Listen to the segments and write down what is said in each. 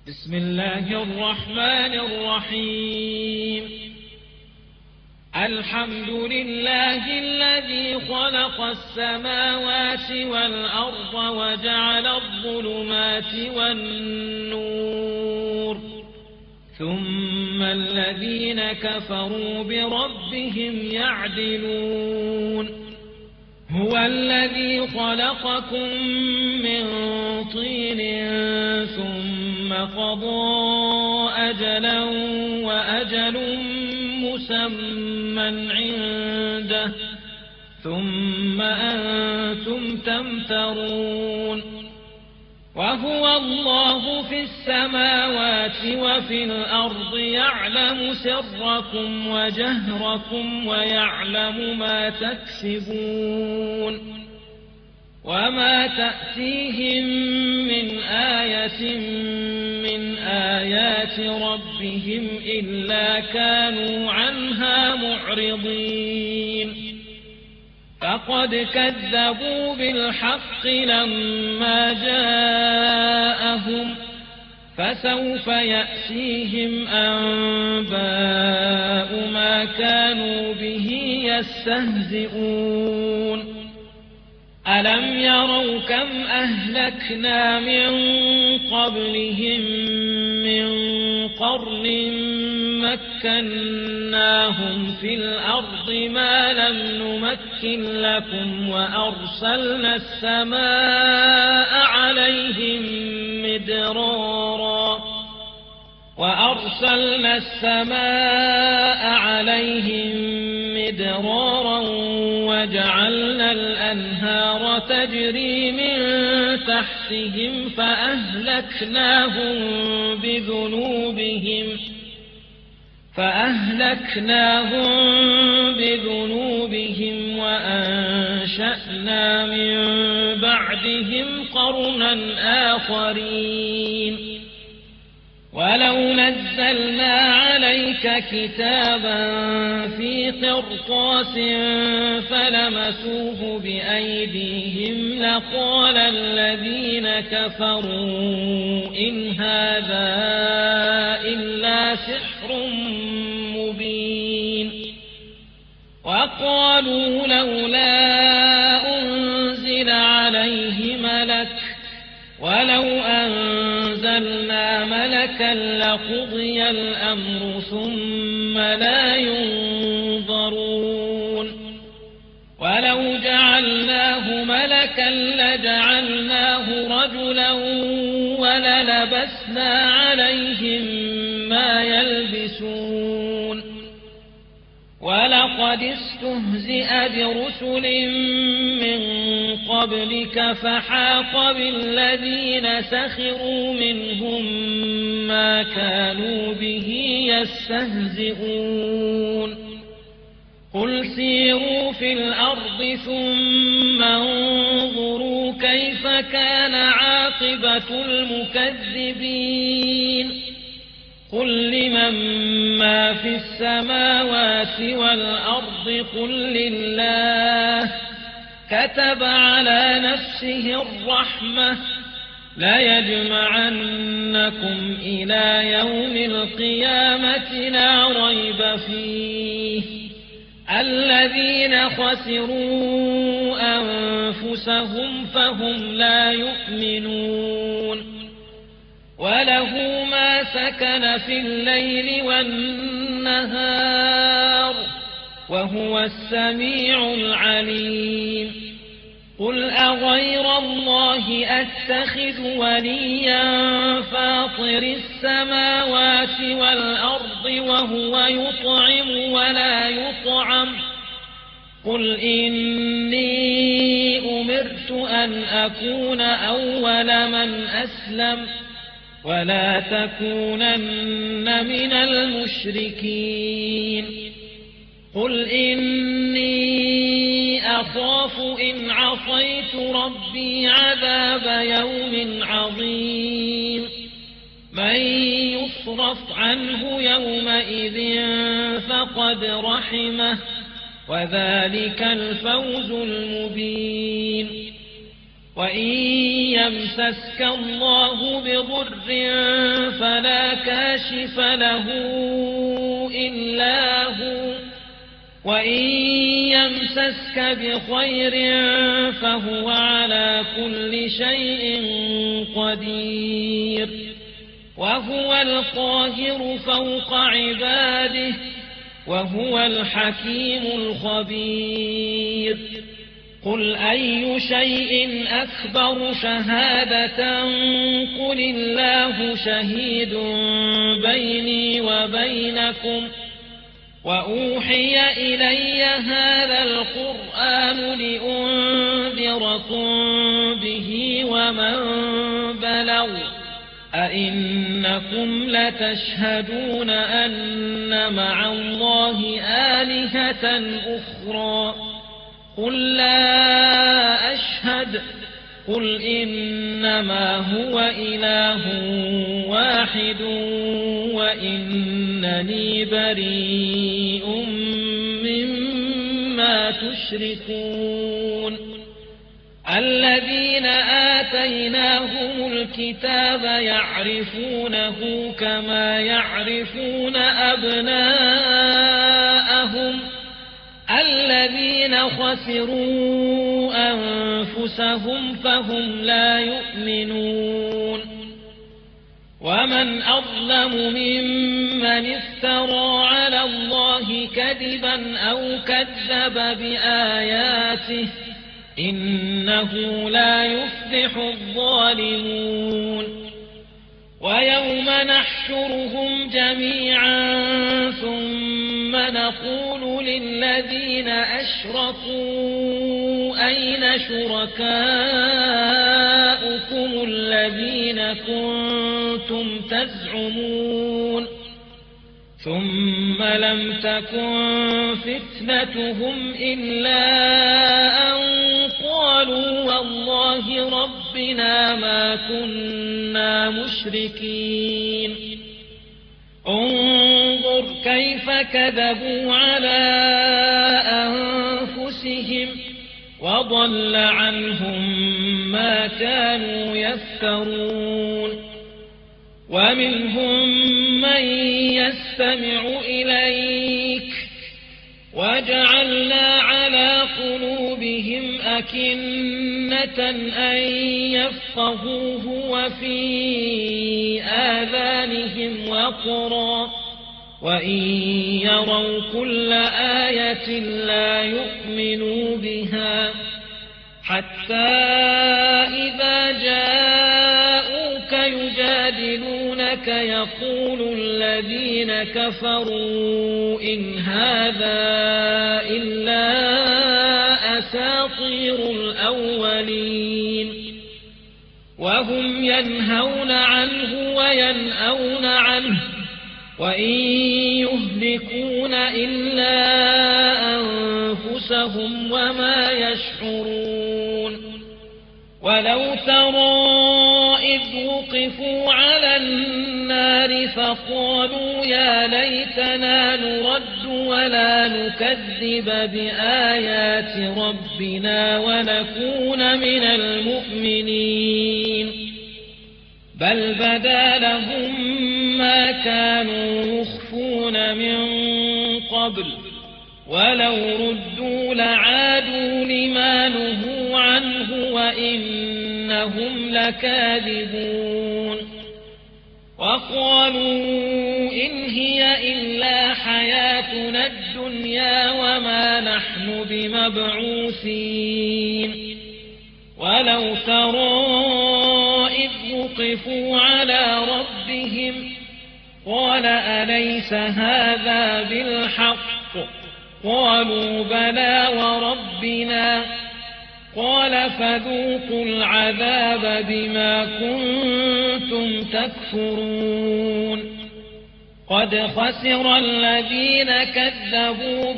بسم الله الرحمن الرحيم. الحمد لله الذي خلق السماوات والأرض وجعل الظلمات والنور، ثم الذين كفروا بربهم يعدلون. هو الذي خلقكم من طين ثم قضى أجلا وأجل مسمى عنده ثم أنتم تمترون. وهو الله في السماوات وفي الأرض يعلم سركم وجهركم ويعلم ما تكسبون. وما تأتيهم من آية من آيات ربهم إلا كانوا عنها معرضين. فقد كذبوا بالحق لما جاءهم، فسوف يأتيهم أنباء ما كانوا به يستهزئون. ألم يروا كم أهلكنا من قبلهم من قرن مكناهم في الأرض ما لم نمكن لكم، وأرسلنا السماء عليهم مدرارا وجعلنا الأنهار تجري من تحتهم فأهلكناهم بذنوبهم وأنشأنا من بعدهم قرنا آخرين. ولو نزلنا عليك كتابا في قرطاس فلمسوه بأيديهم لقال الذين كفروا إن هذا إلا سحر مبين. وقالوا لولا أنزل عليه ملك، ولو أنزلنا ملكا لقضي الأمر ثم لا ينظرون. ولو جعلناه ملكا لجعلناه رجلا وللبسنا عليهم ما يلبسون. ولقد استهزئ برسل من قبلك فحاق بالذين سخروا منهم ما كانوا به يستهزئون. قل سيروا في الأرض ثم انظروا كيف كان عاقبة المكذبين. قل لمن ما في السماوات والأرض قل لله. كتب على نفسه الرحمة ليجمعنكم إلى يوم القيامة لا ريب فيه. الذين خسروا أنفسهم فهم لا يؤمنون. وله ما سكن في الليل والنهار وهو السميع العليم. قل أغير الله أتخذ وليا فاطر السماوات والأرض وهو يطعم ولا يطعم. قل إني أمرت أن أكون أول من أسلم ولا تكونن من المشركين. قل إني أخاف إن عصيت ربي عذاب يوم عظيم. من يصرف عنه يومئذ فقد رحمه وذلك الفوز المبين. وإن يمسسك الله بضر كاشف له إلا هو وإن يمسسك بخير فهو على كل شيء قدير وهو القاهر فوق عباده وهو الحكيم الخبير قل أي شيء أكبر شهادة قل الله شهيد بيني وبينكم وأوحي إلي هذا القرآن لأنذركم به ومن بلغ أئنكم لتشهدون أن مع الله آلهة أخرى قل لا أشهد قل إنما هو إله واحد وإنني بريء مما تشركون الذين آتيناهم الكتاب يعرفونه كما يعرفون أبناءهم الذين خسروا أنفسهم فهم لا يؤمنون ومن أظلم ممن افترى على الله كذبا أو كذب بآياته إنه لا يفلح الظالمون ويوم نحشرهم جميعا ثم نقول للذين أشركوا أين شركاؤكم الذين كنتم تزعمون ثم لم تكن فتنتهم إلا أن قالوا والله ربنا ما كنا مشركين انظر كيف كذبوا على أنفسهم وضل عنهم ما كانوا يفترون ومنهم من يستمع إليك وجعلنا على قلوبهم أكنة أن يفقهوه وفي آذانهم وقرا وإن يروا كل آية لا يؤمنوا بها حتى إذا جاءوك يجادلونك يقول الذين كفروا إن هذا إلا أساطير الأولين وهم ينهون عنه وينأون عنه وإن يهلكون إلا أنفسهم وما يشعرون ولو ترى إذ وقفوا على النار فقالوا يا ليتنا نرد ولا نكذب بآيات ربنا ونكون من المؤمنين بل بدا لهم ما كانوا يخفون من قبل ولو ردوا لعادوا لما نهوا عنه وإنهم لكاذبون وقالوا إن هي إلا حياتنا الدنيا وما نحن بمبعوثين ولو ترى إذ وقفوا على ربهم قال أليس هذا بالحق قالوا بلى وربنا قال فذوقوا العذاب بما كنتم تكفرون قد خسر الذين كذبوا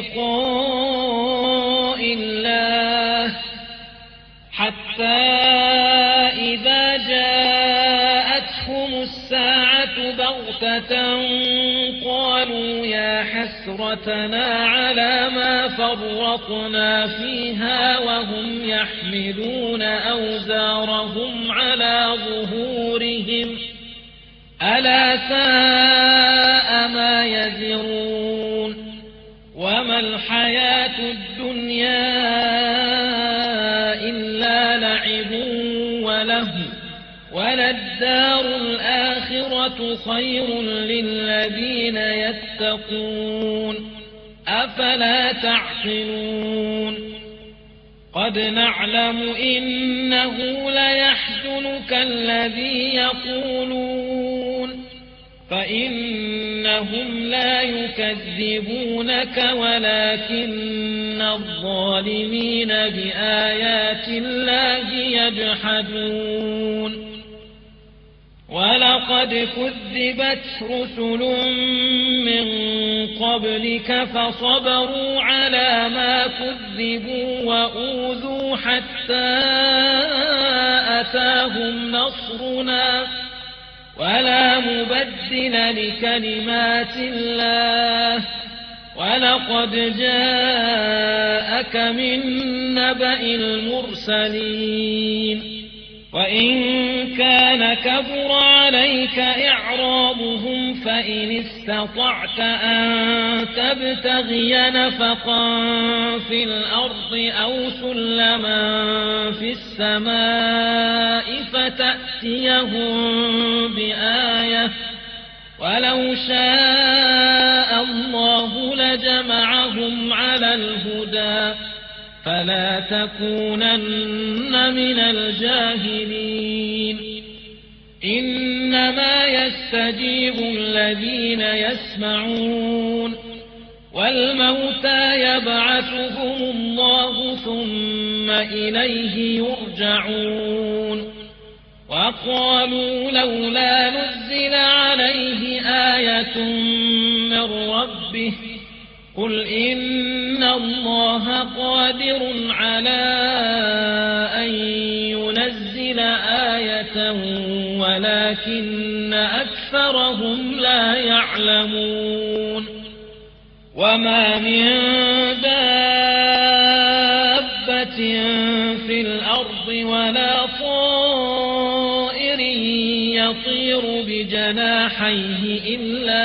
بلقاء الله حتى إذا جاءتهم الساعة بغتة قالوا يا حسرتنا على ما فرطنا فيها وهم يحملون أوزارهم على ظهورهم ألا ساء وللدار الآخرة خير للذين يتقون أفلا تعقلون قد نعلم إنه ليحزنك الذي يقولون فإنهم لا يكذبونك ولكن الظالمين بآيات الله يجحدون ولقد كذبت رسل من قبلك فصبروا على ما كذبوا وأوذوا حتى أتاهم نصرنا ولا مبدل لكلمات الله ولقد جاءك من نبأ المرسلين وإن كان كبر عليك إعرابهم فإن استطعت أن تبتغي نفقا في الأرض أو سلما في السماء فتأتيهم بآية ولو شاء الله لجمعهم على الهدى فلا تكونن من الجاهلين إنما يستجيب الذين يسمعون والموتى يبعثهم الله ثم إليه يرجعون وقالوا لولا نزل عليه آية من ربه قل إن الله قادر على أن ينزل آية ولكن أكثرهم لا يعلمون وما من دابة في الأرض ولا طائر يطير بجناحيه إلا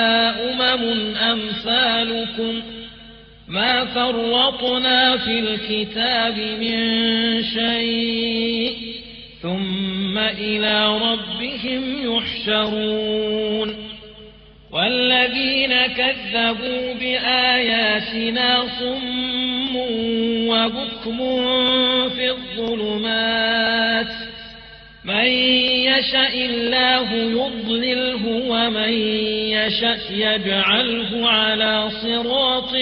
أمثالكم ما فرطنا في الكتاب من شيء ثم إلى ربهم يحشرون والذين كذبوا بآياتنا صم وبكم في الظلمات من يشاء الله يضلله ومن يشاء يجعله على صراط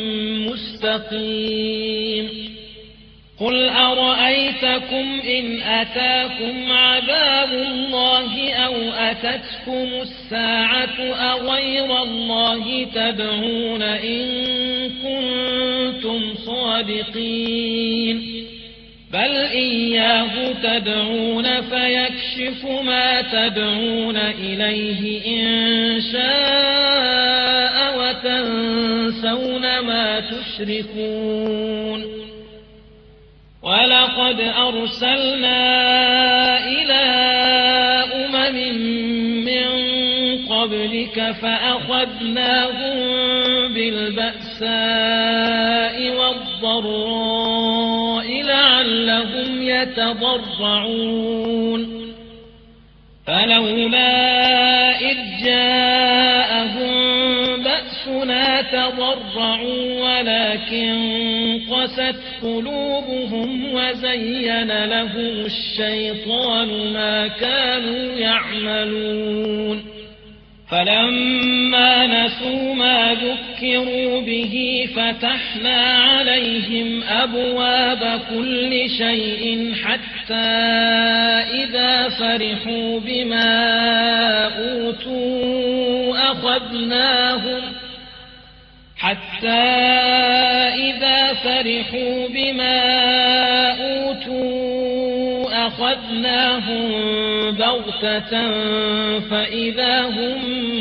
مستقيم قل أرأيتكم إن أتاكم عذاب الله أو أتتكم الساعة أغير الله تدعون إن كنتم صادقين بل إياه تدعون فيكشف ما تدعون إليه إن شاء وتنسون ما تشركون ولقد أرسلنا إلى من قبلك فأخذناهم بالبأساء والضراء لعلهم يتضرعون فلولا إذ جاءهم بأسنا تضرعوا ولكن قست قلوبهم وزين لهم الشيطان ما كانوا يعملون فلما نسوا ما ذكروا به فتحنا عليهم أبواب كل شيء حتى إذا فرحوا بما أوتوا أخذناهم بغتة فإذا هم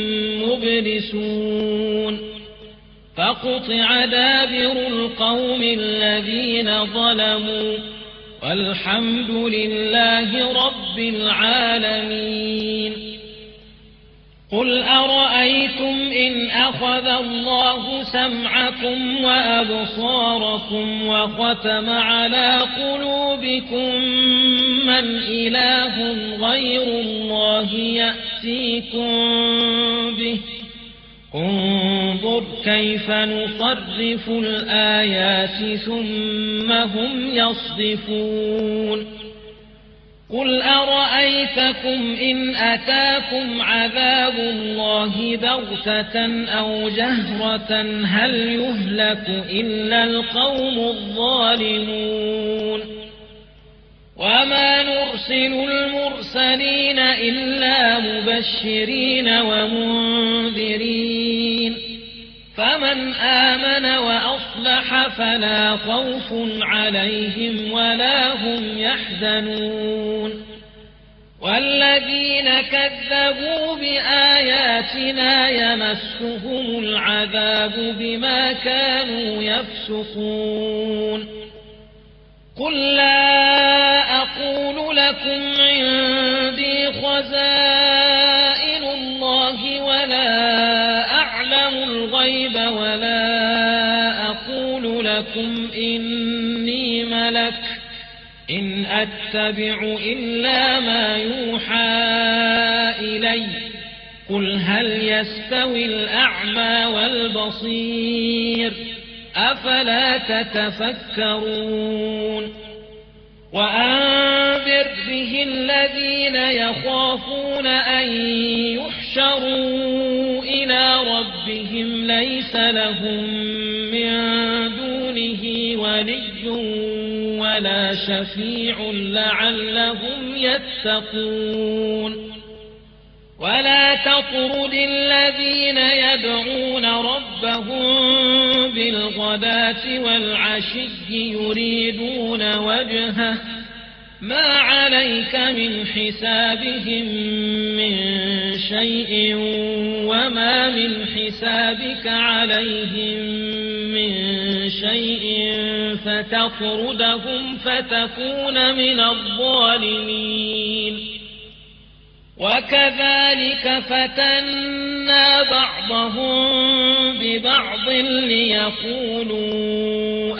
مبلسون فقطع دابر القوم الذين ظلموا والحمد لله رب العالمين قل أرأيتم إن أخذ الله سمعكم وأبصاركم وختم على قلوبكم من إله غير الله يأتيكم به انظر كيف نصرف الآيات ثم هم يصدفون قل أرأيتكم إن أتاكم عذاب الله بغتة أو جهرة هل يهلك إلا القوم الظالمون وما نرسل المرسلين إلا مبشرين ومنذرين فمن آمن وأصلح فلا خوف عليهم ولا هم يحزنون والذين كذبوا بآياتنا يمسهم العذاب بما كانوا يفسقون قل لا أقول لكم عندي خزائن الله ولا أعلم الغيب ولا أقول لكم إني ملك إن أتبع إلا ما يوحى إلي قل هل يستوي الأعمى والبصير أفلا تتفكرون وأنذر به الذين يخافون أن يحشروا إلى ربهم ليس لهم من دونه ولي ولا شفيع لعلهم يتقون ولا تطرد الذين يدعون ربهم بالغداة والعشي يريدون وجهه ما عليك من حسابهم من شيء وما من حسابك عليهم من شيء فتطردهم فتكون من الظالمين وكذلك فتنا بعضهم ببعض ليقولوا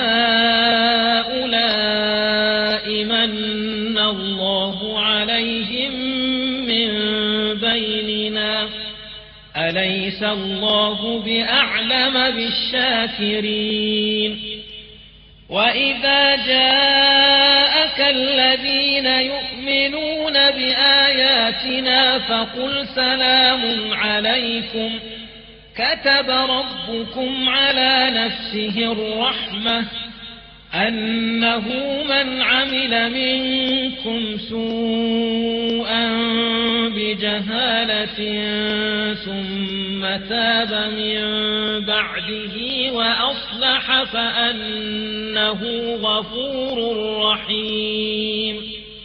أهؤلاء من الله عليهم من بيننا أليس الله بأعلم بالشاكرين وإذا جاءك الذين يؤمنون بآياتنا فقل سلام عليكم كتب ربكم على نفسه الرحمة أنه من عمل منكم سوءا بجهالة ثم تاب من بعده وأصلح فأنه غفور رحيم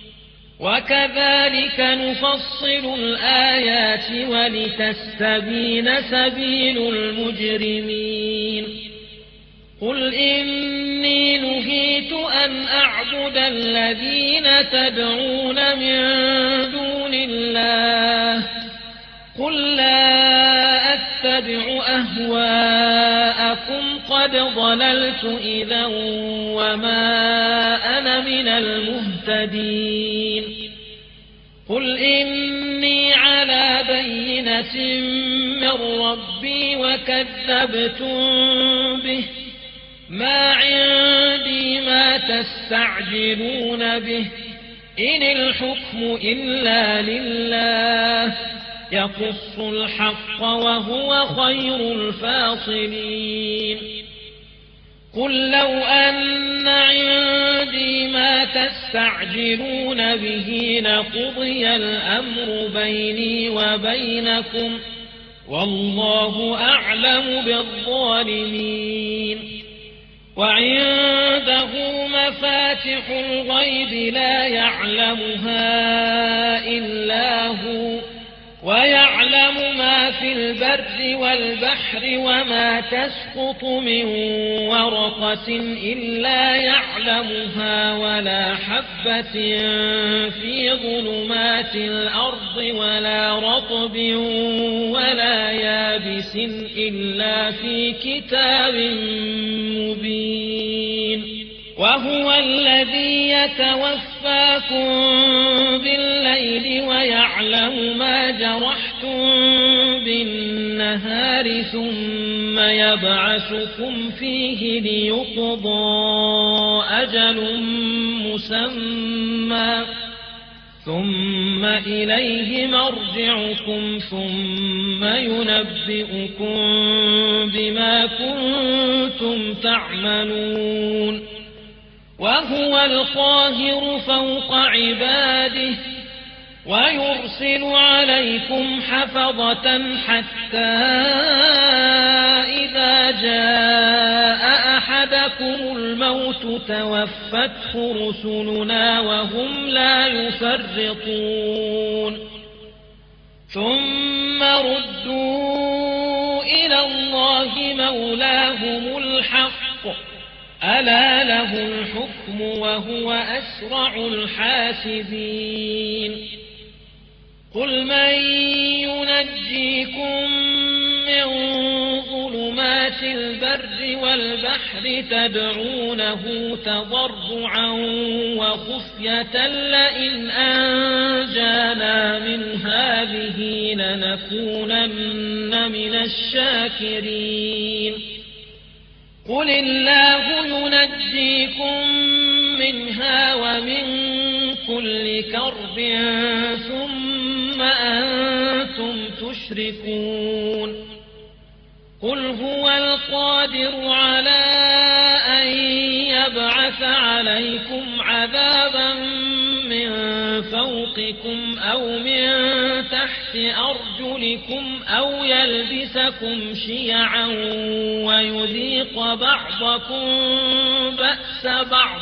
وكذلك نفصل الآيات ولتستبين سبيل المجرمين قل إني نهيت أن أعبد الذين تدعون من دون الله قل لا أتبع أهواءكم قد ضللت إذا وما أنا من المهتدين قل إني على بينة من ربي وكذبتم به ما عندي ما تستعجلون به إن الحكم إلا لله يقص الحق وهو خير الفاصلين قل لو أن عندي ما تستعجلون به لقضي الأمر بيني وبينكم والله أعلم بالظالمين وعنده مفاتح الغيب لا يعلمها إلا هو ويعلم ما في البر والبحر وما تسقط من ورقة إلا يعلمها ولا حبة في ظلمات الأرض ولا رطب ولا يابس إلا في كتاب مبين وهو الذي يتوفاكم بالليل ويعلم ما جرحتم بالنهار ثم يبعثكم فيه ليقضى أجل مسمى ثم إليه مرجعكم ثم ينبئكم بما كنتم تعملون وهو القاهر فوق عباده ويرسل عليكم حفظة حتى إذا جاء أحدكم الموت توفته رسلنا وهم لا يفرطون ثم ردوا إلى الله مولاهم الحق ألا له الحكم وهو أسرع الحاسبين قل من ينجيكم من ظلمات البر والبحر تدعونه تضرعا وخفية لئن أنجانا من هذه لنكونن من الشاكرين قل الله ينجيكم منها ومن كل كرب ثم أنتم تشركون قل هو القادر على أن يبعث عليكم عذابا من فوقكم أو من تحت أرجلكم أو يلبسكم شيعا ويذيق بعضكم بأس بعض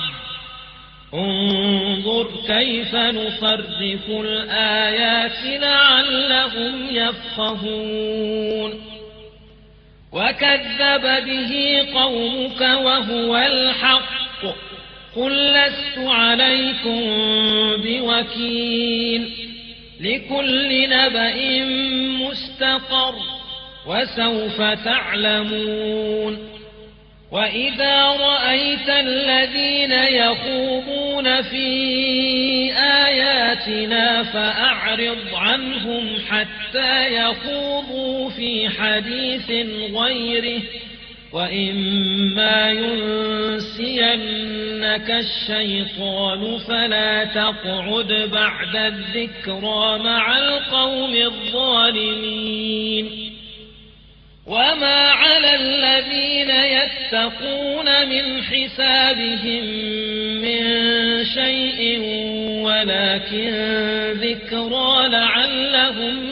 انظر كيف نصرف الآيات لعلهم يفقهون وكذب به قومك وهو الحق قل لست عليكم بوكيل لكل نبأ مستقر وسوف تعلمون وإذا رأيت الذين يخوضون في آياتنا فأعرض عنهم حتى يخوضوا في حديث غيره وإما ينسينك الشيطان فلا تقعد بعد الذكرى مع القوم الظالمين وما على الذين يتقون من حسابهم من شيء ولكن ذكرى لعلهم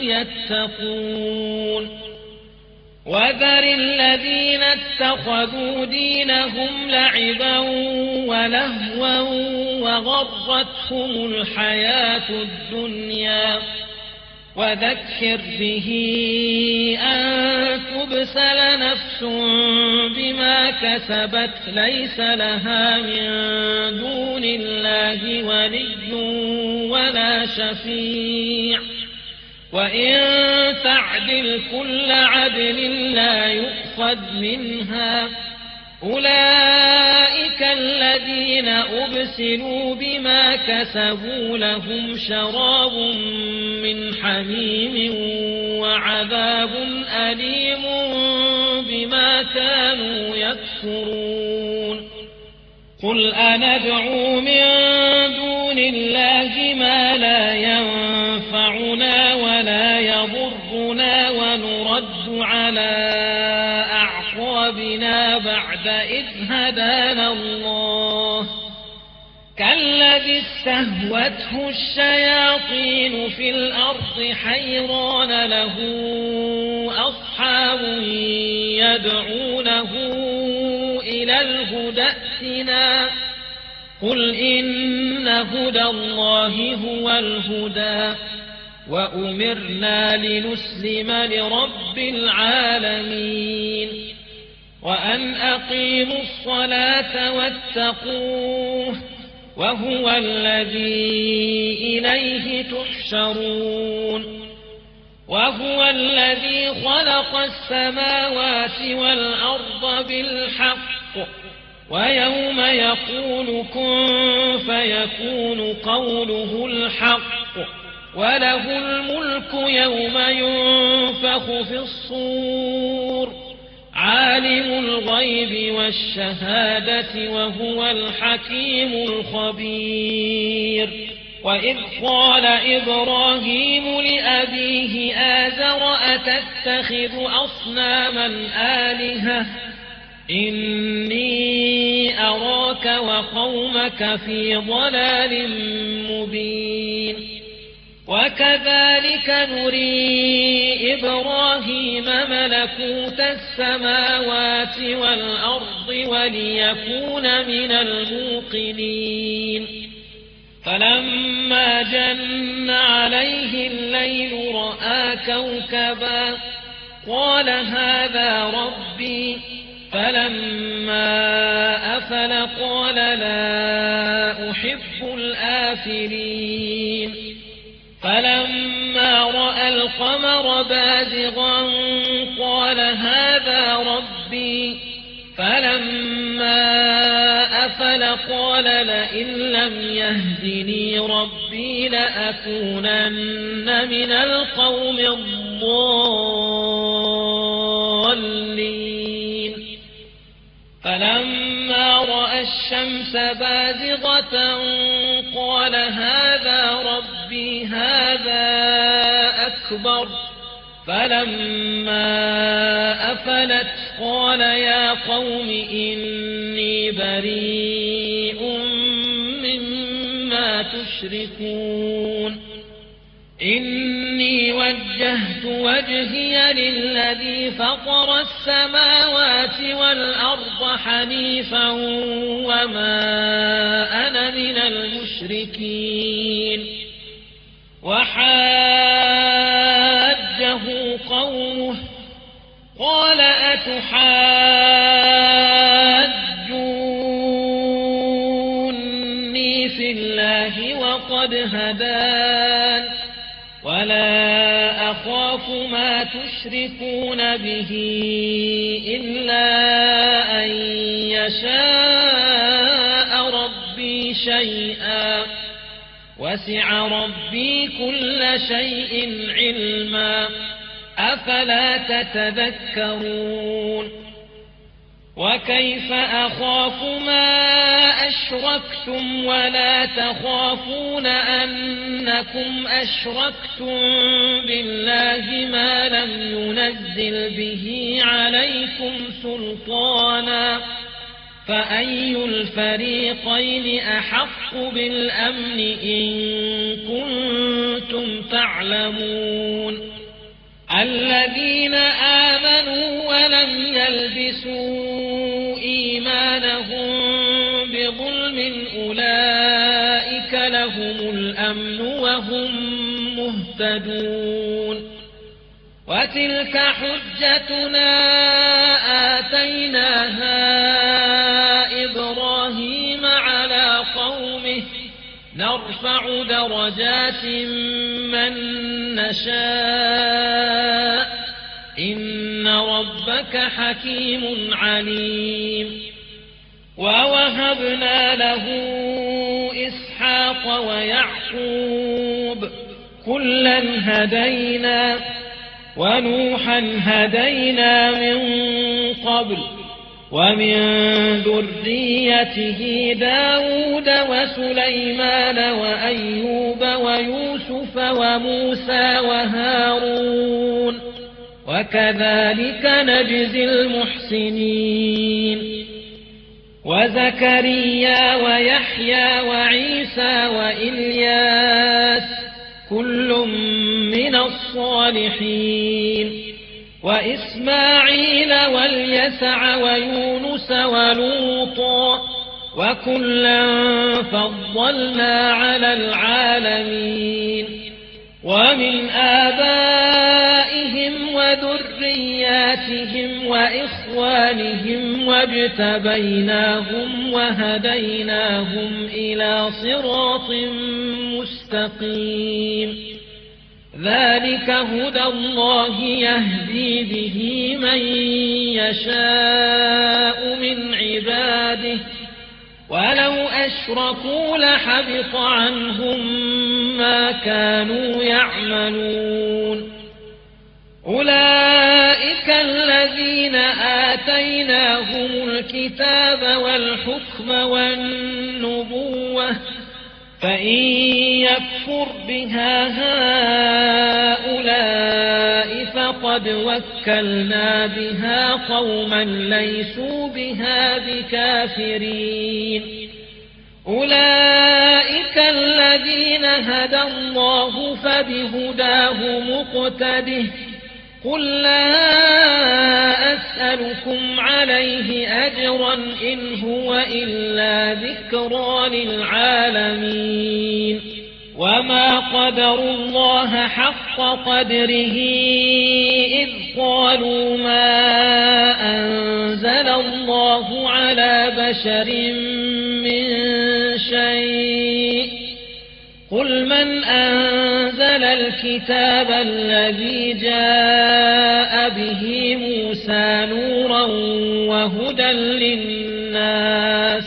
يتقون وذر الذين اتخذوا دينهم لعبا ولهوا وغرتهم الحياة الدنيا وذكر به أن تبسل نفس بما كسبت ليس لها من دون الله ولي ولا شفيع وإن تعدل كل عدل لا يؤخذ منها أولئك الذين أبسلوا بما كسبوا لهم شراب من حميم وعذاب أليم بما كانوا يكفرون قل أندعو من دون الله ما لا ينفعنا ولا يضرنا ونرد على أعقابنا بعد إذ هدانا الله كالذي استهوته الشياطين في الأرض حيران له أصحاب يدعونه إلى الهدى ائتنا قل إن هدى الله هو الهدى وأمرنا لنسلم لرب العالمين وأن أقيموا الصلاة واتقوه وهو الذي إليه تحشرون وهو الذي خلق السماوات والأرض بالحق ويوم يقول كن فيكون قوله الحق وله الملك يوم ينفخ في الصور عالم الغيب والشهادة وهو الحكيم الخبير وإذ قال إبراهيم لأبيه آزر أتتخذ أصناما آلهة إني أراك وقومك في ضلال مبين وكذلك نري إبراهيم ملكوت السماوات والأرض وليكون من الموقنين فلما جن عليه الليل رأى كوكبا قال هذا ربي فلما أفل قال لا أحب الآفلين فلما رأى القمر بازغا قال هذا ربي فلما أفل قال لئن لم يهدني ربي لأكونن من القوم الضالين فلما رأى الشمس بازغة قال هذا ربي هذا أكبر فلما أفلت قال يا قوم إني بريء مما تشركون إني وجهت وجهي للذي فطر السماوات والأرض حنيفا وما أنا من المشركين وحاجه قومه قال أتحاجوني في الله وقد هدان ولا أخاف ما تشركون به إلا أن يشاء ربي شيئا وسع ربي كل شيء علما أفلا تتذكرون وكيف أخاف ما أشركتم ولا تخافون أنكم أشركتم بالله ما لم ينزل به عليكم سلطانا فأي الفريقين أحق بالأمن إن كنتم تعلمون الذين آمنوا ولم يلبسوا إيمانهم بظلم أولئك لهم الأمن وهم مهتدون وتلك حجتنا آتيناها إبراهيم على قومه نرفع درجات من نشاء إن ربك حكيم عليم ووهبنا له إسحاق ويعقوب كلا هدينا ونوحا هدينا من قبل ومن ذريته داود وسليمان وأيوب ويوسف وموسى وهارون وكذلك نجزي المحسنين وزكريا ويحيى وعيسى وإلياس كل من الصالحين وإسماعيل واليسع ويونس ولوطا وكلا فضلنا على العالمين ومن آبائهم وذرياتهم وإخوانهم واجتبيناهم وهديناهم إلى صراط مستقيم ذلك هدى الله يهدي به من يشاء من عباده ولو أشركوا لحبط عنهم ما كانوا يعملون أولئك الذين آتيناهم الكتاب والحكم والنبوة فإن يكفر بها هؤلاء فقد وكلنا بها قوما ليسوا بها بكافرين أولئك الذين هدى الله فبهداه مقتده قل لا أسألكم عليه أجرا إن هو إلا ذكرى للعالمين وما قدروا الله حق قدره إذ قالوا ما أنزل الله على بشر من شيء قل من أنزل الكتاب الذي جاء به موسى نورا وهدى للناس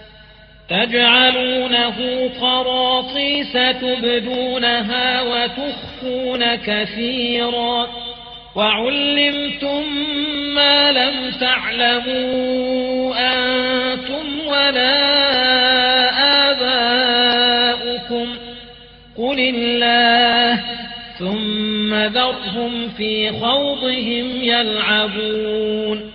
تجعلونه قراطيس تبدونها وتخفون كثيرا وعلمتم ما لم تعلموا أنتم ولا آباؤكم قل الله ثم ذرهم في خوضهم يلعبون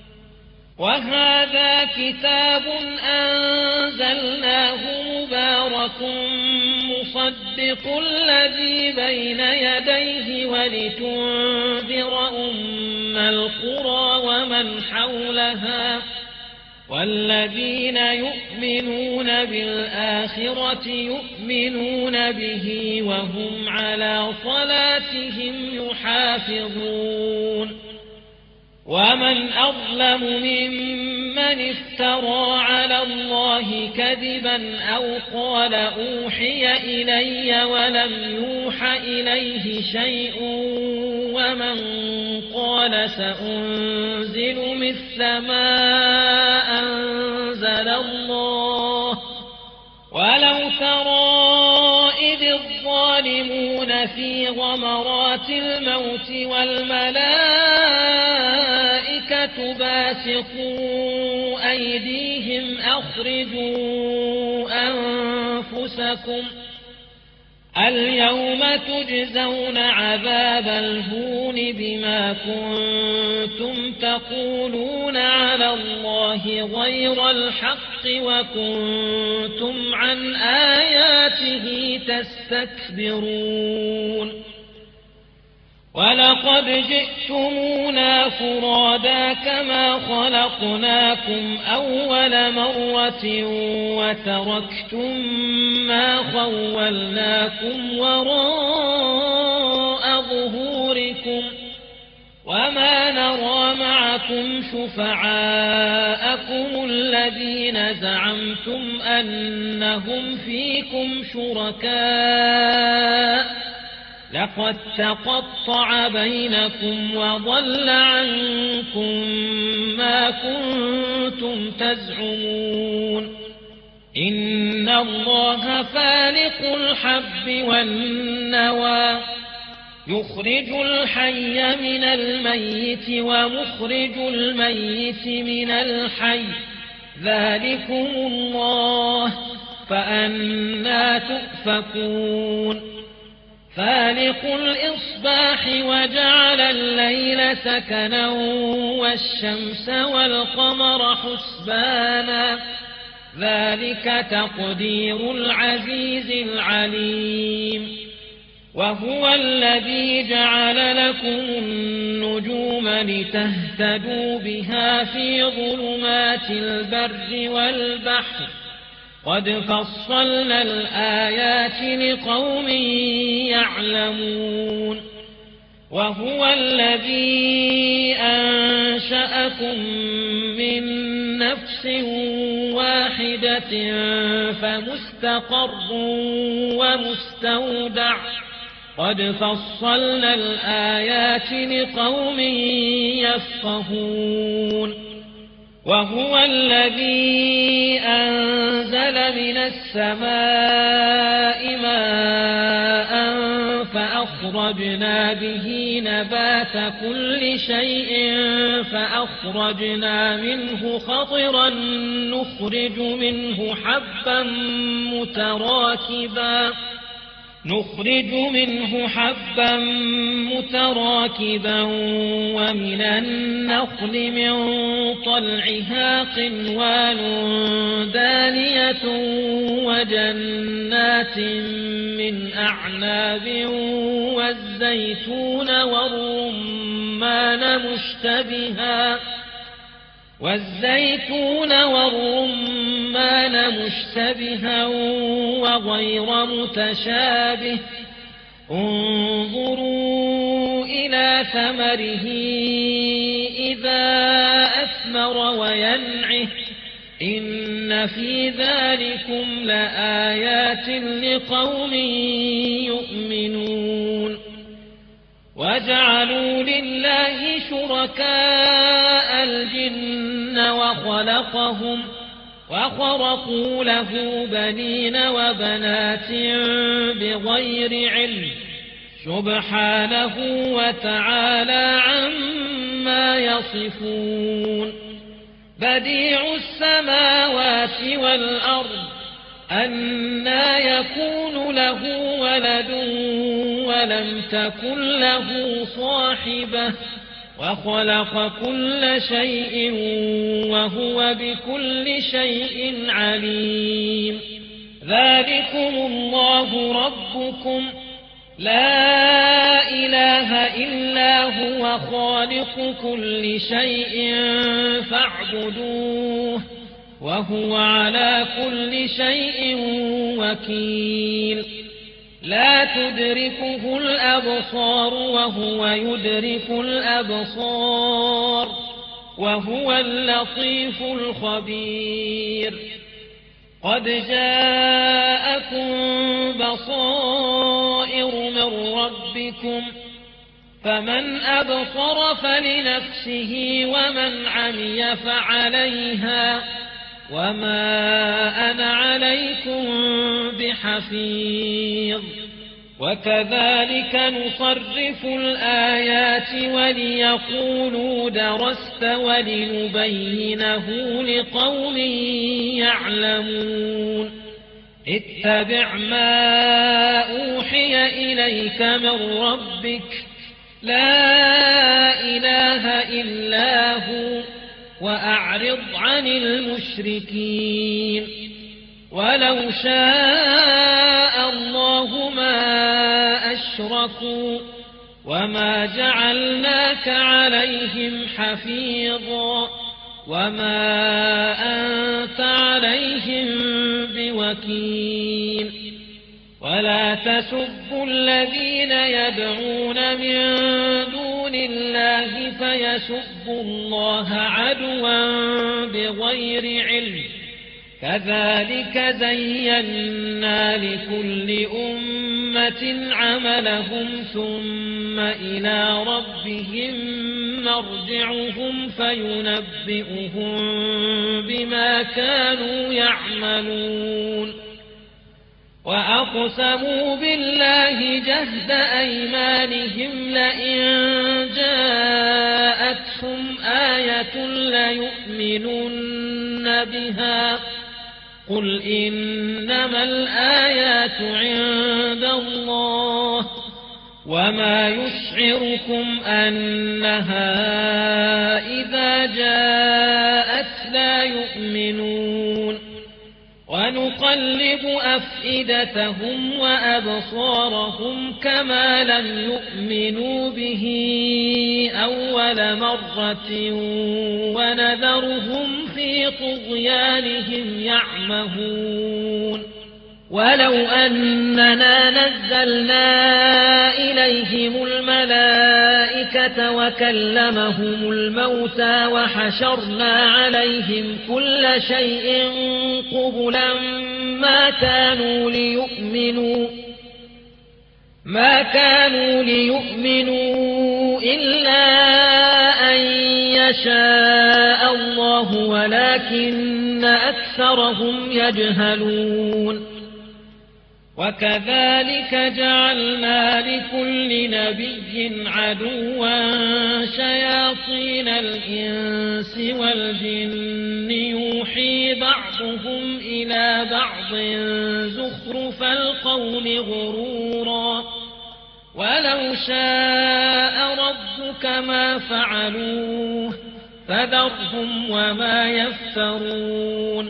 وهذا كتاب أنزلناه مبارك مصدق الذي بين يديه ولتنذر أم القرى ومن حولها والذين يؤمنون بالآخرة يؤمنون به وهم على صلاتهم يحافظون ومن أظلم ممن افترى على الله كذبا أو قال أوحي إلي ولم يوح إليه شيء ومن قال سأنزل مثل ما أنزل الله ولو ترى إذ الظالمون في غمرات الموت والملائكة باسطوا أيديهم أخرجوا أنفسكم اليوم تجزون عذاب الهون بما كنتم تقولون على الله غير الحق وكنتم عن آياته تستكبرون ولقد جئتمونا فرادا كما خلقناكم أول مرة وتركتم ما خولناكم وراء ظهوركم وما نرى معكم شفعاءكم الذين زعمتم أنهم فيكم شركاء لقد تقطع بينكم وضل عنكم ما كنتم تزعمون إن الله فالق الحب والنوى يخرج الحي من الميت ومخرج الميت من الحي ذلكم الله فأنى تؤفكون فالق الإصباح وجعل الليل سكنا والشمس والقمر حسبانا ذلك تقدير العزيز العليم وهو الذي جعل لكم النجوم لتهتدوا بها في ظلمات البر والبحر قد فصلنا الآيات لقوم يعلمون وهو الذي أنشأكم من نفس واحدة فمستقر ومستودع قد فصلنا الآيات لقوم يفقهون وهو الذي أنزل من السماء ماء فأخرجنا به نبات كل شيء فأخرجنا منه خضرا نخرج منه حبا متراكبا ومن النخل من طلعها قنوان دانية وجنات من أعناب والزيتون والرمان مشتبها وغير متشابه انظروا إلى ثمره إذا أثمر وينعه إن في ذلكم لآيات لقوم يؤمنون وجعلوا لله شركاء الجن وخرقوا له بنين وبنات بغير علم سبحانه وتعالى عما يصفون بديع السماوات والأرض أنى يكون له ولد ولم تكن له صاحبة وخلق كل شيء وهو بكل شيء عليم ذلكم الله ربكم لا إله إلا هو خالق كل شيء فاعبدوه وهو على كل شيء وكيل لا تدركه الأبصار وهو يدرك الأبصار وهو اللطيف الخبير قد جاءكم بصائر من ربكم فمن أبصر فلنفسه ومن عمي فعليها وما أنا عليكم بحفيظ وكذلك نصرف الآيات وليقولوا درست ولنبينه لقوم يعلمون اتبع ما أوحي إليك من ربك لا إله إلا هو وأعرض عن المشركين ولو شاء الله ما أشركوا وما جعلناك عليهم حفيظا وما أنت عليهم بوكيل ولا تسبوا الذين يدعون من دون الله فيسبوا الله عدوا بغير علم كذلك زينا لكل أمة عملهم ثم إلى ربهم مرجعهم فينبئهم بما كانوا يعملون وأقسموا بالله جهد أيمانهم لئن جاءتهم آية ليؤمنن بها قل إنما الآيات عند الله وما يشعركم أنها إذا جاءت لا يؤمنون ونقلب أفئدتهم وأبصارهم كما لم يؤمنوا به أول مرة ونذرهم في في طغيانهم يعمهون ولو أننا نزلنا إليهم الملائكة وكلمهم الموتى وحشرنا عليهم كل شيء قبلا ما كانوا ليؤمنوا إلا أن يشاء الله ولكن أكثرهم يجهلون وكذلك جعلنا لكل نبي عدوا شياطين الإنس والجن يوحي بعضهم إلى بعض زخرف القول غرورا ولو شاء ربك ما فعلوه فذرهم وما يفترون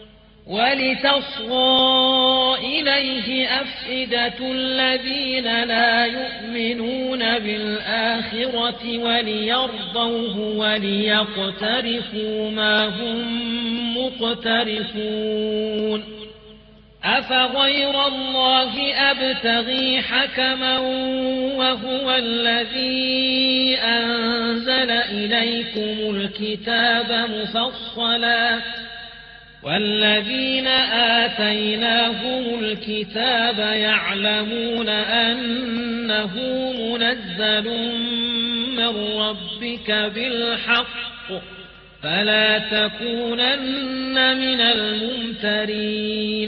ولتصغى إليه أفئدة الذين لا يؤمنون بالآخرة وليرضوه وليقترفوا ما هم مقترفون أفغير الله أبتغي حكما وهو الذي أنزل إليكم الكتاب مفصلا والذين آتيناهم الكتاب يعلمون أنه منزل من ربك بالحق فلا تكونن من الممترين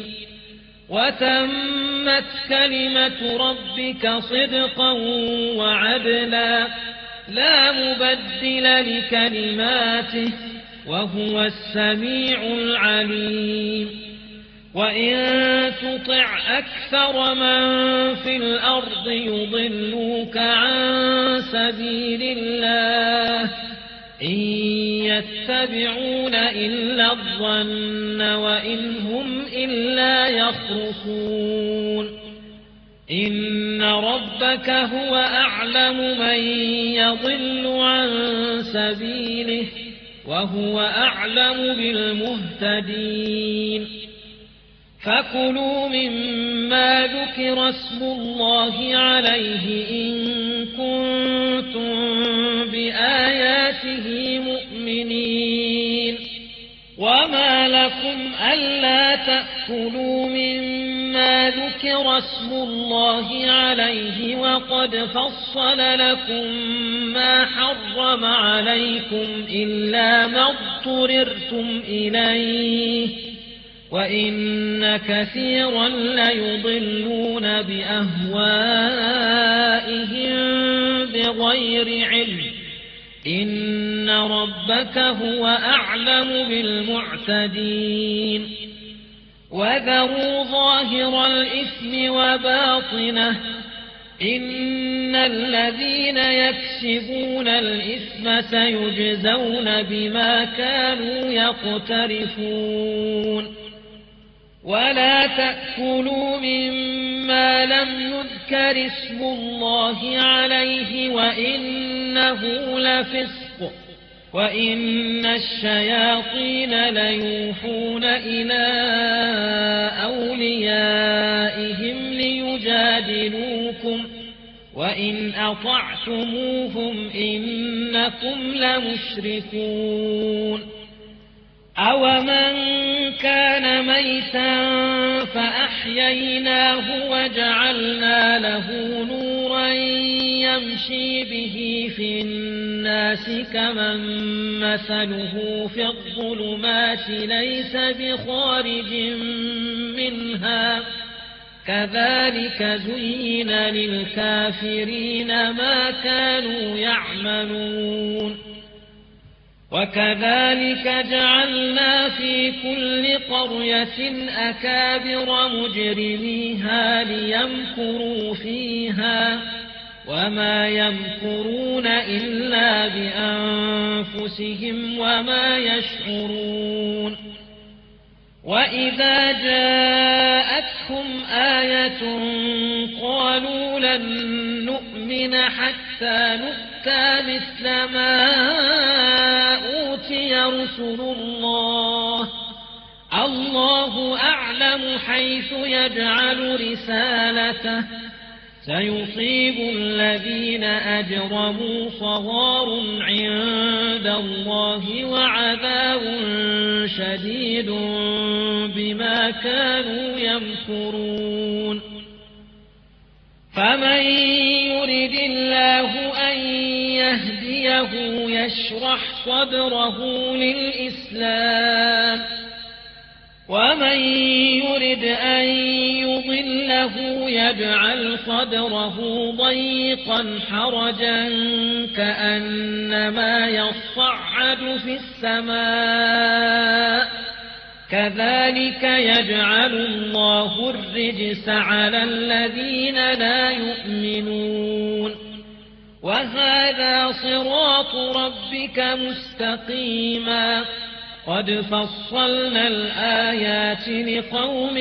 وتمت كلمة ربك صدقا وعدلا لا مبدل لكلماته وهو السميع العليم وإن تطع أكثر من في الأرض يضلوك عن سبيل الله إن يتبعون إلا الظن وإن هم إلا يخرصون إن ربك هو أعلم من يضل عن سبيله وهو أعلم بالمهتدين فكلوا مما ذكر اسم الله عليه إن كنتم بآياته مؤمنين وما لكم ألا تأكلوا مما ذكر اسم الله عليه وقد فصل لكم ما حرم عليكم إلا ما اضطررتم إليه وإن كثيرا ليضلون بأهوائهم بغير علم إن ربك هو أعلم بالمعتدين وذروا ظاهر الإثم وباطنه إن الذين يكسبون الإثم سيجزون بما كانوا يقترفون ولا تأكلوا مما لم يذكر اسم الله عليه وإنه لفسق وإن الشياطين ليوحون إلى أوليائهم ليجادلوكم وإن أطعتموهم إنكم لمشركون أومن كان ميتا فأحييناه وجعلنا له نورا يمشي به في الناس كمن مثله في الظلمات ليس بخارج منها كذلك زين للكافرين ما كانوا يعملون وكذلك جعلنا في كل قرية أكابر مجرميها ليمكروا فيها وما يمكرون إلا بأنفسهم وما يشعرون وإذا جاءتهم آية قالوا لن نؤمن حتى نؤتى مثل ما أوتي رسل الله والله أعلم حيث يجعل رسالته سيصيب الذين أجرموا صغار عند الله وعذاب شديد بما كانوا يمكرون فمن يرد الله أن يهديه يشرح صدره للإسلام ومن يرد أن يضله يجعل صدره ضيقا حرجا كأنما يصعد في السماء كذلك يجعل الله الرجس على الذين لا يؤمنون وهذا صراط ربك مستقيما قد فصلنا الآيات لقوم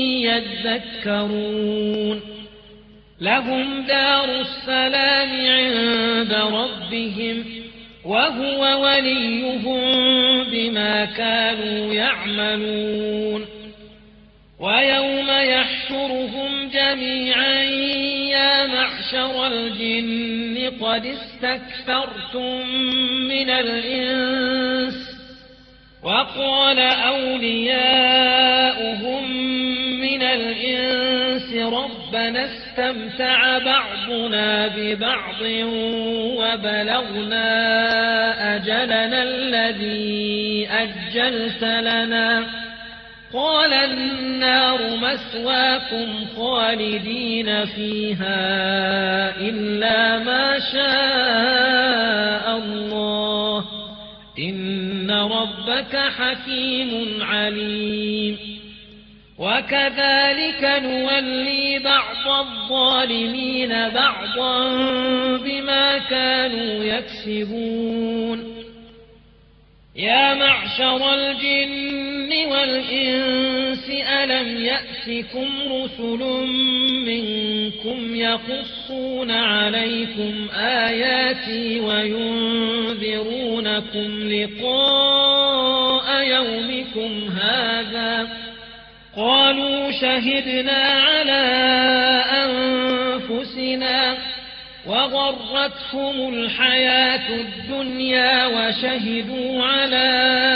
يذكرون لهم دار السلام عند ربهم وهو وليهم بما كانوا يعملون ويوم يحشرهم جميعا يا معشر الجن قد استكثرتم من الإنس وقال أولياؤهم من الإنس ربنا استمتع بعضنا ببعض وبلغنا أجلنا الذي أجلت لنا قال النار مثواكم خالدين فيها إلا ما شاء الله إن ربك حكيم عليم وكذلك نولي بعض الظالمين بعضا بما كانوا يكسبون يا معشر الجن والإنس ألم يأتكم رسل منكم يقصون عليكم آياتي وينذرونكم لقاء يومكم هذا قالوا شهدنا على أنفسنا وغرتهم الحياة الدنيا وشهدوا على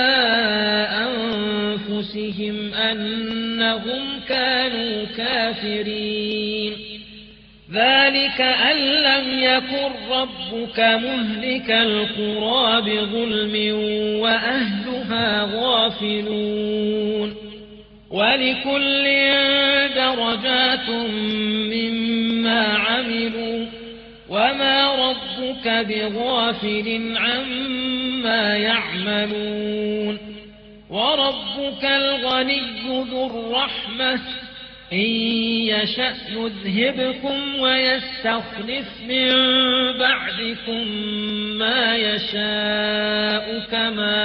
أنفسهم أنهم كانوا كافرين ذلك أن لم يكن ربك مهلك القرى بظلم وأهلها غافلون ولكل درجات مما عملوا وما ربك بغافل عما يعملون وربك الغني ذو الرحمة إن يشأ يذهبكم ويستخلف من بعدكم ما يشاء كما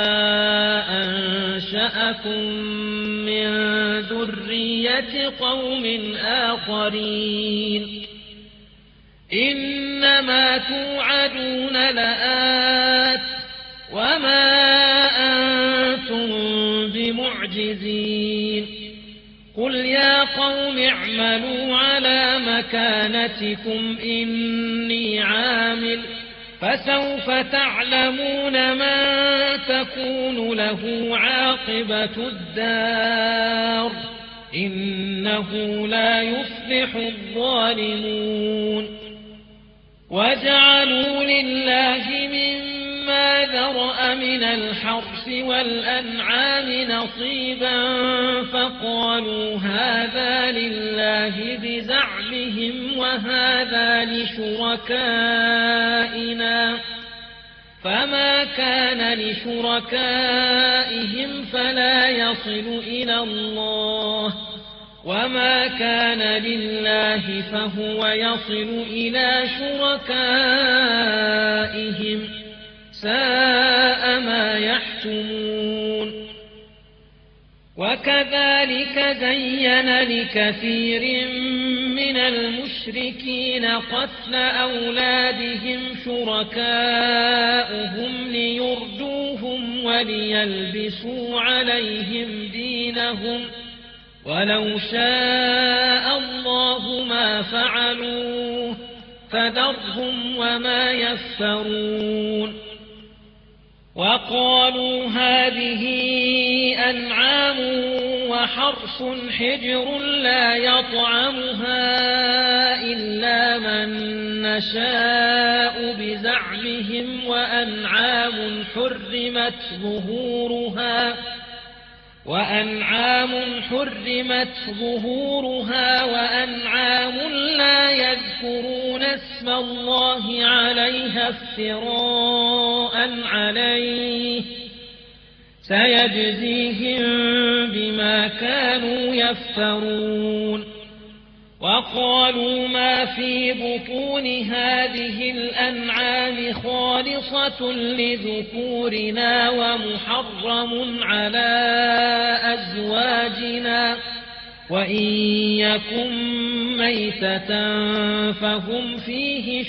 أنشأكم من ذرية قوم آخرين إنما توعدون لآت وما أنتم بمعجزين قل يا قوم اعملوا على مكانتكم إني عامل فسوف تعلمون من تكون له عاقبة الدار إنه لا يفلح الظالمون وجعلوا لله مما ذرأ من الحرث والأنعام نصيبا فقالوا هذا لله بزعمهم وهذا لشركائنا فما كان لشركائهم فلا يصل إلى الله وما كان لله فهو يصل إلى شركائهم ساء ما يحكمون وكذلك زين لكثير من المشركين قتل أولادهم شركاؤهم ليردوهم وليلبسوا عليهم دينهم ولو شاء الله ما فعلوه فذرهم وما يفترون وقالوا هذه أنعام وحرث حجر لا يطعمها إلا من نشاء بزعمهم وأنعام حرمت ظهورها وأنعام لا يذكرون اسم الله عليها افتراء عليه سيجزيهم بما كانوا يفترون وقالوا ما في بطون هذه الأنعام خالصة لذكورنا ومحرم على أزواجنا وإن يكن ميتة فهم فيه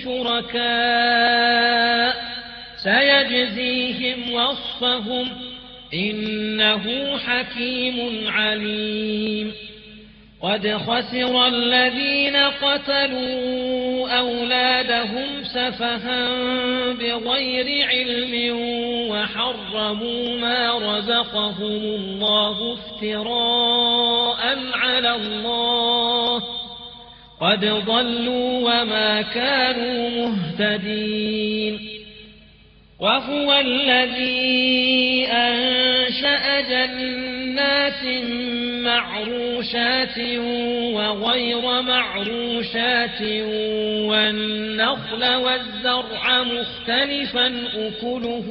شركاء سيجزيهم وصفهم إنه حكيم عليم قد خسر الذين قتلوا أولادهم سفها بغير علم وحرموا ما رزقهم الله افتراء على الله قد ضلوا وما كانوا مهتدين وهو الذي أنشأ جنات معروشات وغير معروشات والنخل والزرع مختلفا أكله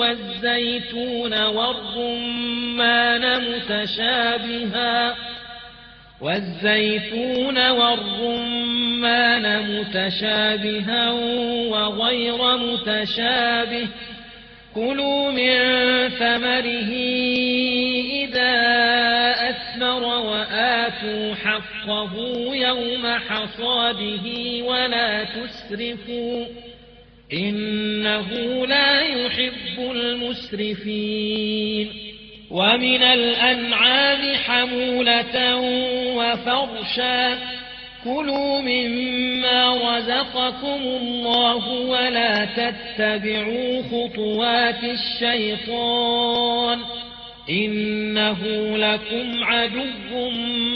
والزيتون والرمان متشابها وغير متشابه كلوا من ثمره إذا أثمر وآتوا حقه يوم حصاده ولا تسرفوا إنه لا يحب المسرفين ومن الأنعام حمولة وفرشا كلوا مما رزقكم الله ولا تتبعوا خطوات الشيطان إنه لكم عدو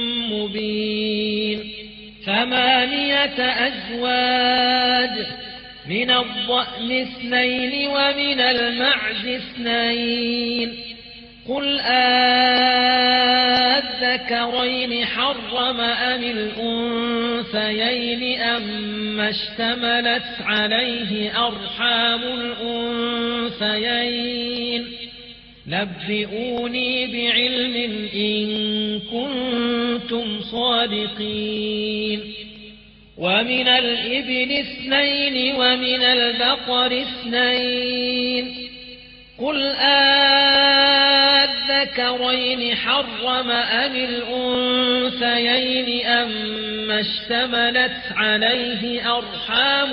مبين 8 أزواج من الضأن 2 ومن المعز 2 قل أذكرين حرم أم الأنثيين أما اشتملت عليه أرحام الأنثيين نبئوني بعلم إن كنتم صادقين ومن الإبل 2 ومن البقر 2 قل أذكرين حرم أم الأنثيين أما اشتملت عليه أرحام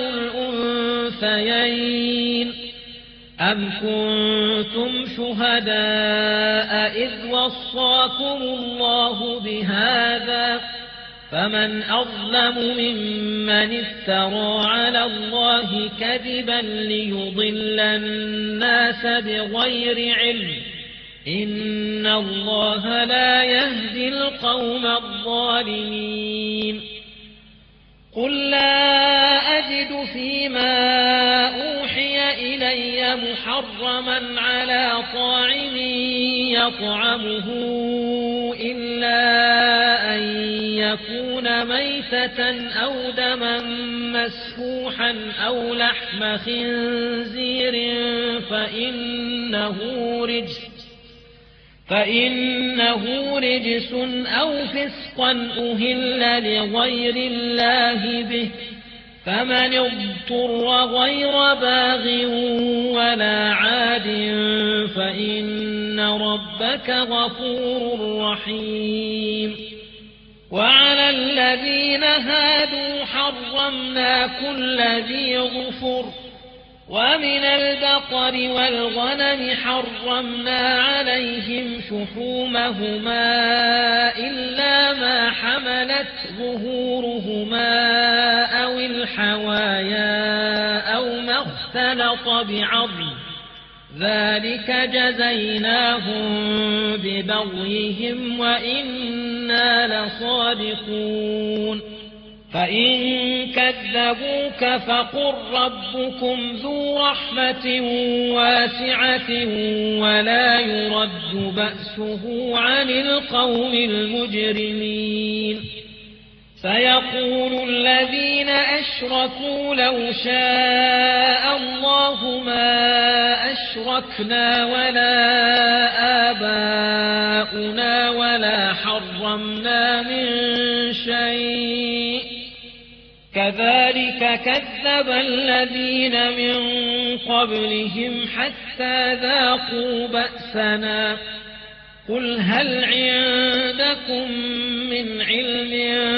الأنثيين أم كنتم شهداء إذ وصاكم الله بهذا فمن أظلم ممن افترى على الله كذبا ليضل الناس بغير علم إن الله لا يهدي القوم الظالمين قل لا أجد فيما أوحي إلي محرما على طاعم يطعمه إلا أن يكون ميتة أو دما مسفوحا أو لحم خنزير فإنه رجس أو فسقا أهل لغير الله به فمن اضطر غير باغ ولا عاد فإن ربك غفور رحيم وعلى الذين هادوا حرمنا كل ذي ظفر ومن البقر والغنم حرمنا عليهم شحومهما إلا ما حملت ظهورهما أو الحوايا أو ما اختلط بعظم ذلك جزيناهم ببغيهم وإنا لصادقون فإن كذبوك فقل ربكم ذو رحمة واسعة ولا يرد بأسه عن القوم المجرمين سيقول الذين أشركوا لو شاء الله ما أشركنا ولا آباؤنا ولا حرمنا من شيء كذلك كذب الذين من قبلهم حتى ذاقوا بأسنا قل هل عندكم من علم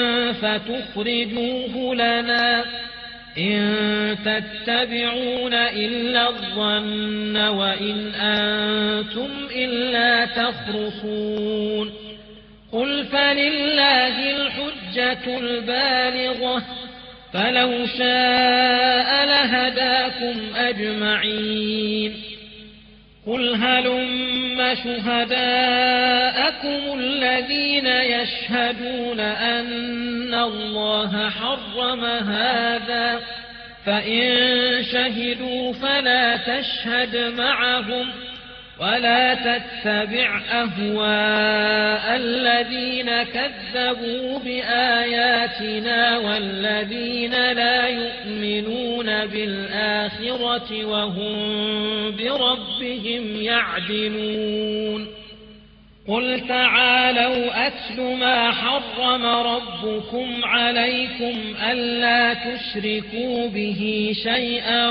فتخرجوه لنا إن تتبعون إلا الظن وإن أنتم إلا تخرصون قل فلله الحجة البالغة فلو شاء لهداكم أجمعين قل هلم شهداءكم الذين يشهدون أن الله حرم هذا فإن شهدوا فلا تشهد معهم ولا تتبع أهواء الذين كذبوا بآياتنا والذين لا يؤمنون بالآخرة وهم بربهم يعدلون قل تعالوا أتل ما حرم ربكم عليكم ألا تشركوا به شيئا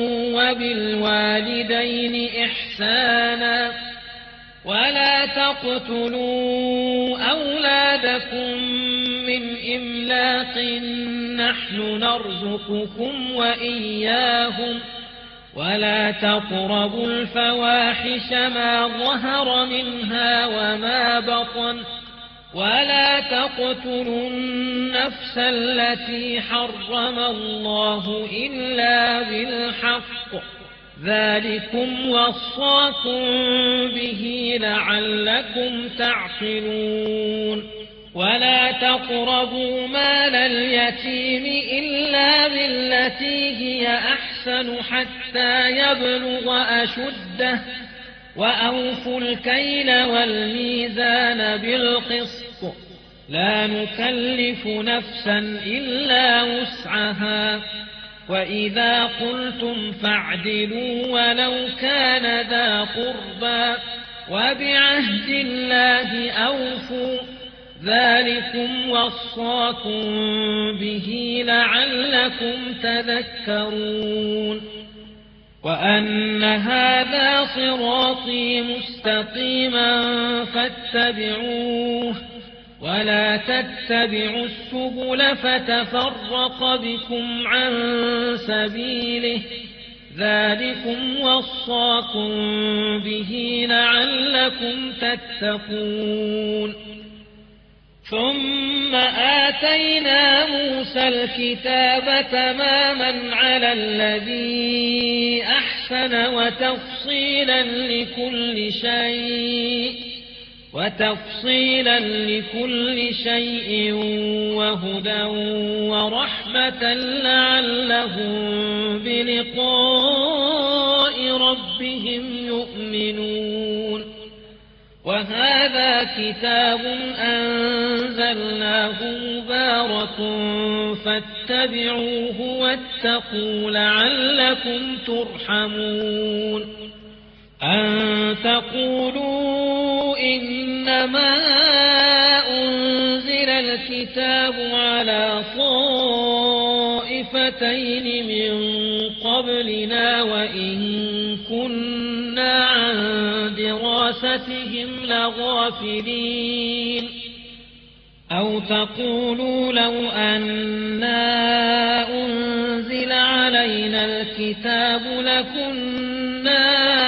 وبالوالدين إحسانا ولا تقتلوا أولادكم من إملاق نحن نرزقكم وإياهم ولا تقربوا الفواحش ما ظهر منها وما بطن ولا تقتلوا النفس التي حرم الله إلا بالحق ذلكم وصاكم به لعلكم تعقلون ولا تقربوا مال اليتيم إلا بالتي هي أحسن حتى يبلغ أشده وأوفوا الكيل والميزان بالقسط لا نكلف نفسا إلا وسعها وإذا قلتم فاعدلوا ولو كان ذا قربى وبعهد الله أوفوا ذلكم وصاكم به لعلكم تذكرون وأن هذا صراطي مستقيما فاتبعوه ولا تتبعوا السبل فتفرق بكم عن سبيله ذلكم وصاكم به لعلكم تتقون ثم آتينا موسى الكتاب تماما على الذي أحسن وتفصيلا لكل شيء وهدى ورحمة لعلهم بلقاء ربهم يؤمنون وهذا كتاب أنزلناه مبارك فاتبعوه واتقوا لعلكم ترحمون أن تقولوا إنما أنزل الكتاب على طائفتين من قبلنا وإن كنا عن دراستهم لغافلين أو تقولوا لو أنا أنزل على علينا الكتاب لكنا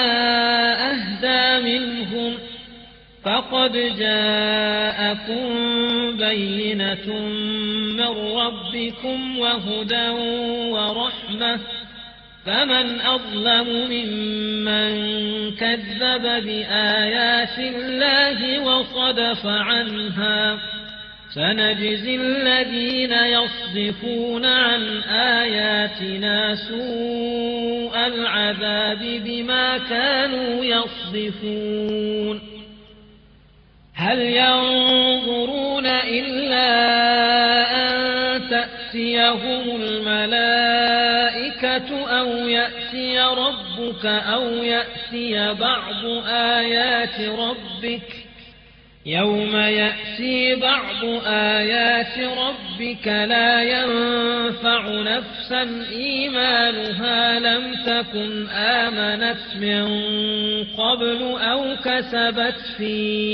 أهدى منهم فقد جاءكم بينة من ربكم وهدى ورحمة فمن أظلم ممن كذب بآيات الله وصدف عنها سنجزي الذين يصدفون عن آياتنا سوء العذاب بما كانوا يصدفون هل ينظرون إلا أن تأتيهم الملائكة أو يأتي ربك أو يأتي بعض آيات ربك يوم يأتي بعض آيات ربك لا ينفع نفسا إيمانها لم تكن آمنت من قبل أو كسبت في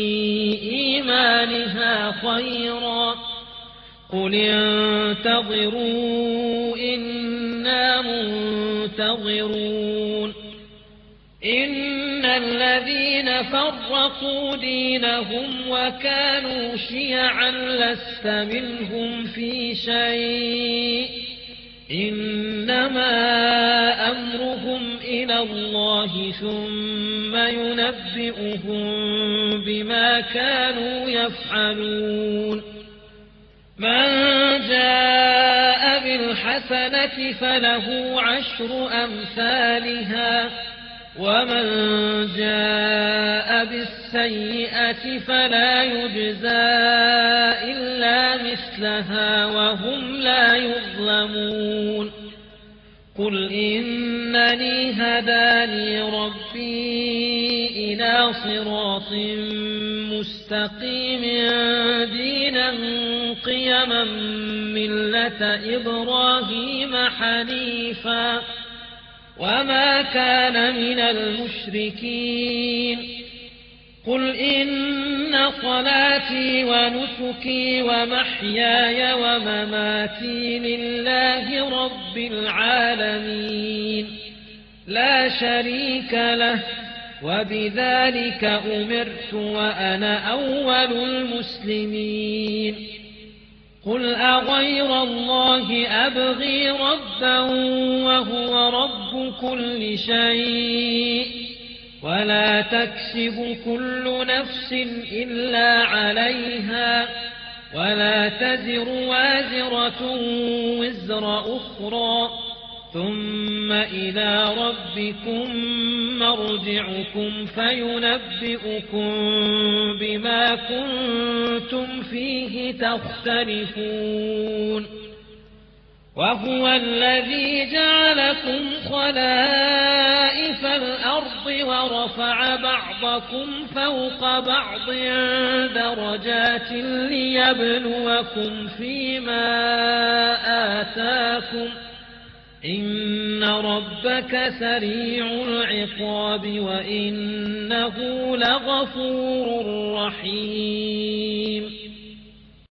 إيمانها خيرا قل انتظروا إنا منتظرون إن الذين فرقوا دينهم وكانوا شيعا لست منهم في شيء إنما أمرهم إلى الله ثم ينبئهم بما كانوا يفعلون من جاء بالحسنة فله 10 أمثالها ومن جاء بالسيئة فلا يجزى إلا مثلها وهم لا يظلمون قل إنني هداني ربي إلى صراط مستقيم دينا قيما ملة إبراهيم حنيفا وما كان من المشركين قل إن صلاتي ونسكي ومحياي ومماتي لله رب العالمين لا شريك له وبذلك أمرت وأنا أول المسلمين قل أغير الله أبغي ربا وهو رب كل شيء ولا تكسب كل نفس إلا عليها ولا تزر وازرة وزر أخرى ثم إلى ربكم مرجعكم فينبئكم بما كنتم فيه تختلفون وهو الذي جعلكم خلائف الأرض ورفع بعضكم فوق بعض درجات ليبلوكم فيما آتاكم إن ربك سريع العقاب وإنه لغفور رحيم